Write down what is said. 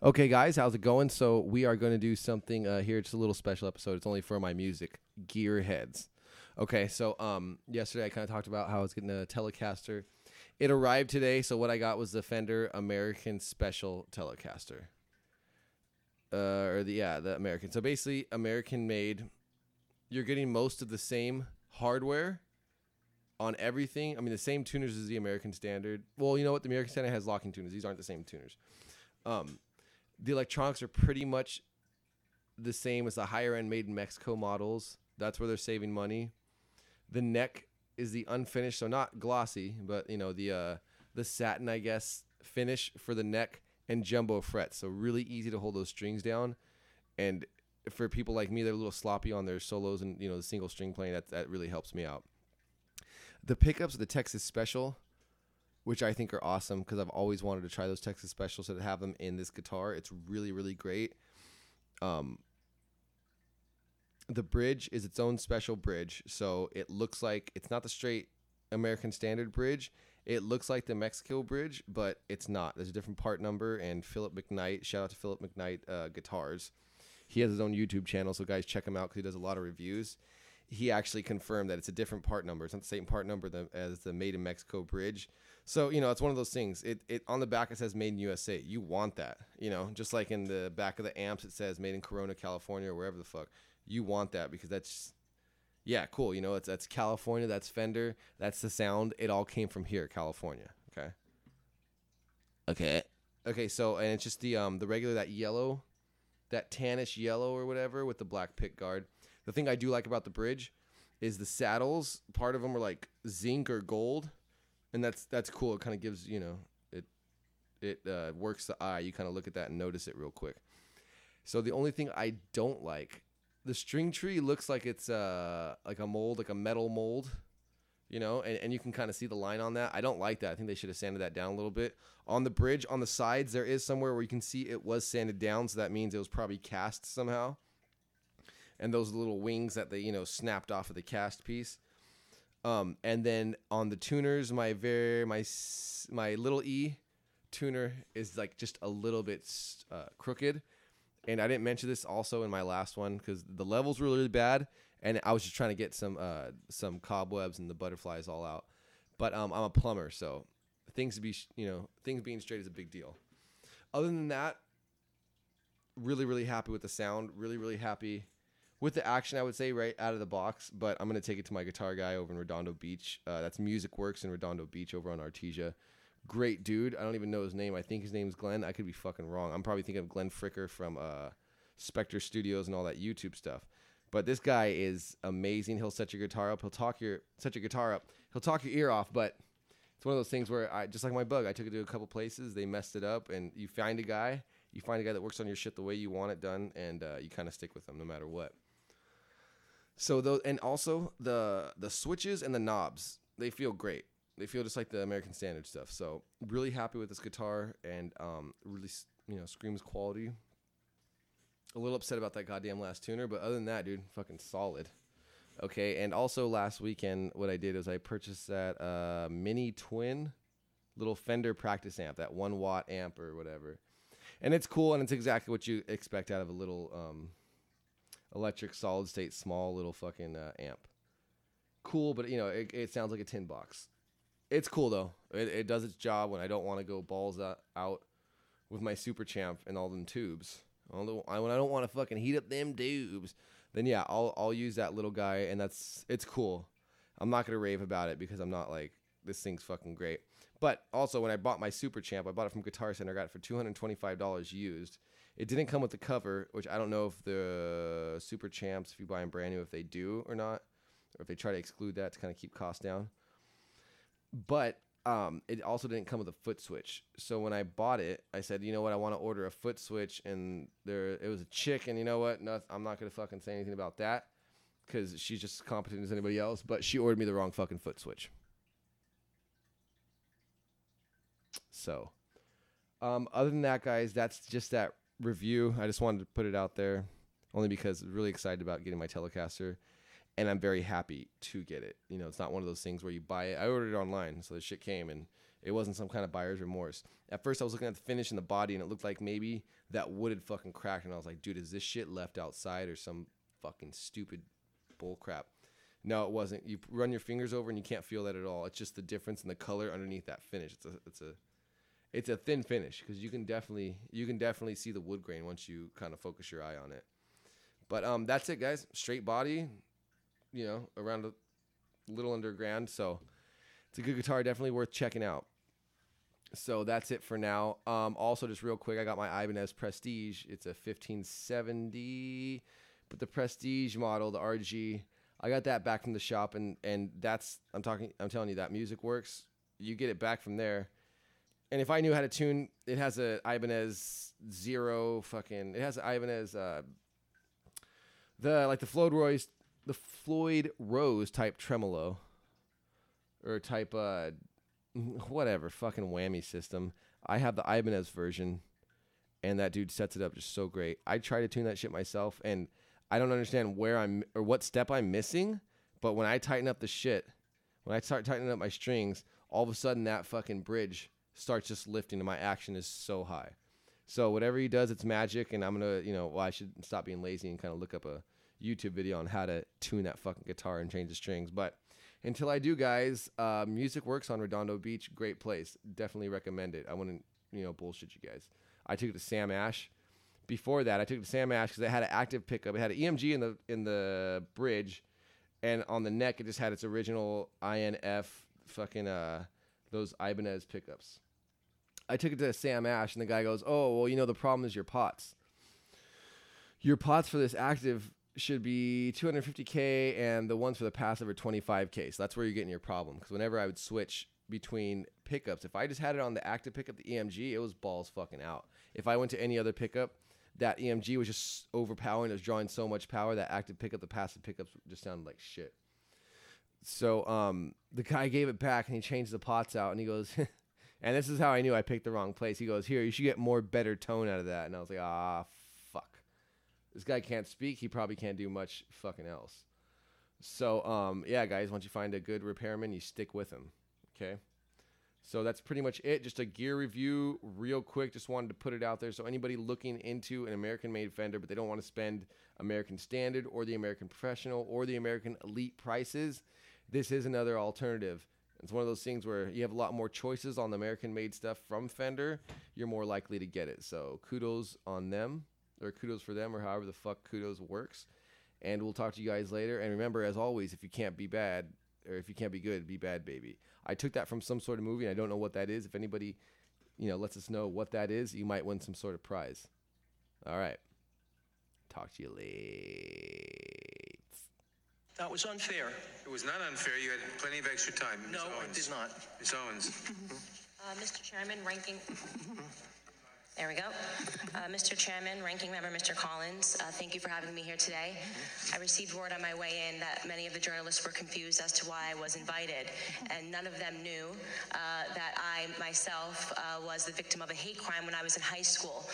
Okay, guys, how's it going? So we are going to do something here. It's a little special episode. It's only for my music gearheads. Okay, so yesterday I kind of talked about how I was getting a Telecaster. It arrived today. So what I got was the Fender American Special Telecaster, the American. So basically, American made. You're getting most of the same hardware on everything. I mean, the same tuners as the American Standard. Well, you know what? The American Standard has locking tuners. These aren't the same tuners. The electronics are pretty much the same as the higher end made in Mexico models. That's where they're saving money. The neck is the unfinished, so not glossy, but the satin, I guess, finish for the neck and jumbo frets. So really easy to hold those strings down. And for people like me, they're a little sloppy on their solos and the single string playing. That really helps me out. The pickups are the Texas Special, which I think are awesome because I've always wanted to try those Texas Specials, so to have them in this guitar, it's really, really great. The bridge is its own special bridge, so it looks like it's not the straight American Standard bridge. It looks like the Mexico bridge, but it's not. There's a different part number, and Philip McKnight, shout out to Philip McKnight Guitars. He has his own YouTube channel, so guys, check him out because he does a lot of reviews. He actually confirmed that it's a different part number. It's not the same part number as the Made in Mexico bridge. So, it's one of those things. It on the back, it says Made in USA. You want that, just like in the back of the amps, it says Made in Corona, California, or wherever the fuck. You want that because that's, cool. That's California. That's Fender. That's the sound. It all came from here, California. Okay. So, and it's just the regular, that yellow, that tannish yellow or whatever with the black pick guard. The thing I do like about the bridge is the saddles. Part of them are like zinc or gold, and that's cool. It kind of gives it works the eye. You kind of look at that and notice it real quick. So the only thing I don't like, the string tree looks like it's like a mold, like a metal mold, and you can kind of see the line on that. I don't like that. I think they should have sanded that down a little bit. On the bridge, on the sides, there is somewhere where you can see it was sanded down, so that means it was probably cast somehow. And those little wings that they, snapped off of the cast piece. And then on the tuners, my little E tuner is like just a little bit crooked. And I didn't mention this also in my last one because the levels were really bad, and I was just trying to get some cobwebs and the butterflies all out. But I'm a plumber, so things being straight is a big deal. Other than that, really, really happy with the sound. Really, really happy with the action, I would say, right out of the box, but I'm going to take it to my guitar guy over in Redondo Beach. That's Music Works in Redondo Beach over on Artesia. Great dude. I don't even know his name. I think his name's Glenn. I could be fucking wrong. I'm probably thinking of Glenn Fricker from Spectre Studios and all that YouTube stuff. But this guy is amazing. He'll set your guitar up. He'll talk your ear off, but it's one of those things where just like my bug, I took it to a couple places. They messed it up, and you find a guy that works on your shit the way you want it done, and you kind of stick with them no matter what. So and also the switches and the knobs, they feel great. They feel just like the American Standard stuff. So really happy with this guitar, and really screams quality. A little upset about that goddamn last tuner, but other than that, dude, fucking solid. Okay, and also last weekend, what I did is I purchased that mini twin little Fender practice amp, that 1 watt amp or whatever, and it's cool, and it's exactly what you expect out of a little electric solid state small little fucking amp. Cool, but it sounds like a tin box. It's cool though. It does its job when I don't want to go balls out with my Super Champ and all them tubes. When I don't want to fucking heat up them tubes, then yeah, I'll use that little guy, and it's cool. I'm not gonna rave about it because I'm not like, this thing's fucking great. But also, when I bought my Super Champ, I bought it from Guitar Center. I got it for $225 used. It didn't come with the cover, which I don't know if the Super Champs, if you buy them brand new, if they do or not, or if they try to exclude that to kind of keep costs down. But it also didn't come with a foot switch. So when I bought it, I said, you know what, I want to order a foot switch, and it was a chick, and you know what, no, I'm not going to fucking say anything about that because she's just as competent as anybody else, but she ordered me the wrong fucking foot switch. So, other than that, guys, that's just that review. I just wanted to put it out there only because I'm really excited about getting my Telecaster, and I'm very happy to get it. It's not one of those things where you buy it. I ordered it online, so the shit came, and It wasn't some kind of buyer's remorse. At first, I was looking at the finish and the body, and it looked like maybe that wood had fucking cracked. And I was like, dude, is this shit left outside or some fucking stupid bull crap? No, it wasn't. You run your fingers over and you can't feel that at all. It's just the difference in the color underneath that finish. It's a thin finish because you can definitely see the wood grain once you kind of focus your eye on it. But that's it, guys. Straight body, around a little under $1,000. So it's a good guitar, definitely worth checking out. So that's it for now. Also, just real quick, I got my Ibanez Prestige. It's a 1570, but the Prestige model, the RG, I got that back from the shop, and that's I'm telling you, that music works. You get it back from there. And if I knew how to tune, it has a Ibanez it has an Ibanez the Floyd Rose type tremolo, or type whatever fucking whammy system. I have the Ibanez version, and that dude sets it up just so great. I try to tune that shit myself, and I don't understand what step I'm missing, but when I tighten up the shit, when I start tightening up my strings, all of a sudden that fucking bridge starts just lifting, and my action is so high. So whatever he does, it's magic, and I'm gonna, I should stop being lazy and kind of look up a YouTube video on how to tune that fucking guitar and change the strings. But until I do, guys, Music Works on Redondo Beach, great place. Definitely recommend it. I wouldn't, bullshit you guys. I took it to Sam Ash. Before that, I took it to Sam Ash because it had an active pickup. It had an EMG in the bridge, and on the neck, it just had its original INF fucking those Ibanez pickups. I took it to Sam Ash, and the guy goes, "Oh, well, the problem is your pots. Your pots for this active should be $250K, and the ones for the passive are $25K. So that's where you're getting your problem. Because whenever I would switch between pickups, if I just had it on the active pickup, the EMG, it was balls fucking out. If I went to any other pickup, that EMG was just overpowering. It was drawing so much power that active pickup, the passive pickups just sounded like shit. So the guy gave it back, and he changed the pots out, and he goes, and this is how I knew I picked the wrong place. He goes, "Here, you should get more better tone out of that." And I was like, fuck. This guy can't speak. He probably can't do much fucking else. So, yeah, guys, once you find a good repairman, you stick with him. Okay? So that's pretty much it. Just a gear review real quick. Just wanted to put it out there. So anybody looking into an American-made Fender, but they don't want to spend American Standard or the American Professional or the American Elite prices, this is another alternative. It's one of those things where you have a lot more choices on the American-made stuff from Fender. You're more likely to get it. So kudos on them, or kudos for them, or however the fuck kudos works. And we'll talk to you guys later. And remember, as always, if you can't be bad, or if you can't be good, be bad, baby. I took that from some sort of movie, and I don't know what that is. If anybody, lets us know what that is, you might win some sort of prize. All right. Talk to you later. That was unfair. It was not unfair. You had plenty of extra time. No, it did not. Ms. Owens. Mr. Chairman, there we go. Mr. Chairman, Ranking Member Mr. Collins, thank you for having me here today. I received word on my way in that many of the journalists were confused as to why I was invited, and none of them knew that I myself was the victim of a hate crime when I was in high school.